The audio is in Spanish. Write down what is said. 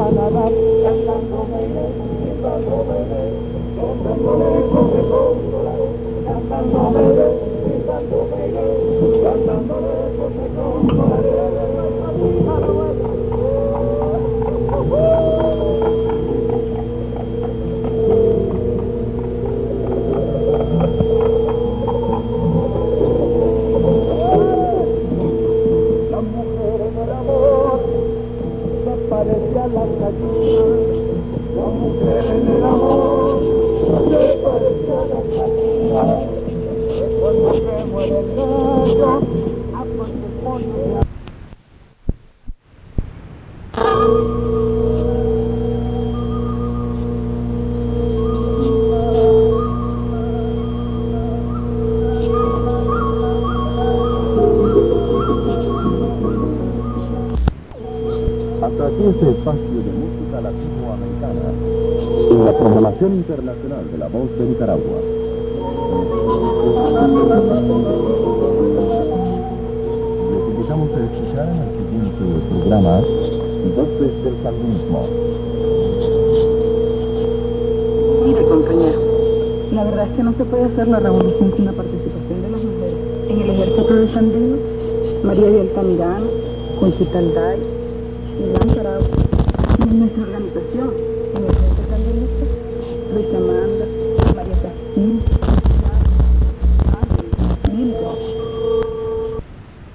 Hasta aquí este espacio de música latinoamericana en la programación internacional de La Voz de Nicaragua. Les invitamos a escuchar en el siguiente programa Voces del Sandinismo. Mire, compañero, la verdad es que no se puede hacer la revolución sin la participación de las mujeres. En el ejército de Sandino, María de Altamirano, Conchita Alday, Milán Caragua.